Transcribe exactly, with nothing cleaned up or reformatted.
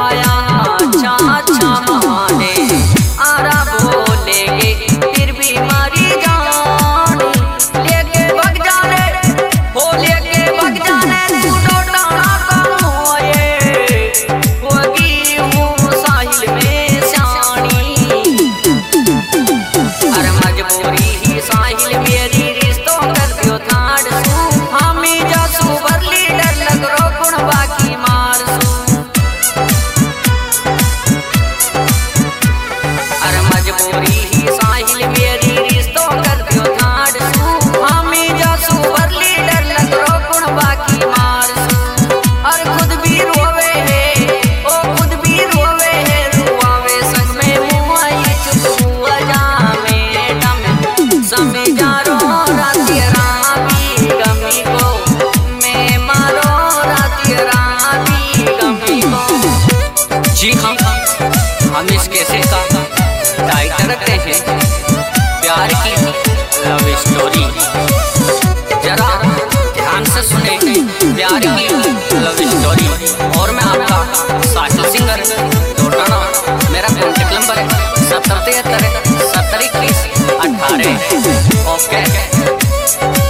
पाया अच्छा अच्छा माने आरा बोलेंगे फिर भी मारी जान लेके भग जाने हो लेके भग जाने तू डोटाना कम होए होगी हूँ साहिल में शानी अरे मजबूरी ही साहिल मेरी रिश्तों कर दियो थाड़ सू हमी जासू बरली डर लग रो गुण बाकी मार सू अरे मजबूरी ही साहिल मेरी रिश्तों कर दियो थाड़ सू हमी जासू बरली डर लग रो गुण बाकी मार सू अरे खुद भी रोवे है ओ खुद भी रोवे है रुआवे संग में मुआई चुप हुआ जा में डम समय जा रो राती राती गमी को मैं मारो राती राती गमी को। जी हाँ, हम इस कैसे का टाइटल रखते हैं प्यार की लव स्टोरी। जरा ध्यान से सुने प्यार की लव स्टोरी और मैं आपका साहिल सिंगर डोटाना। मेरा कॉन्टेक्ट नंबर है सत्तर तिहत्तर सत्तर इक्कीस अठारह। ओके।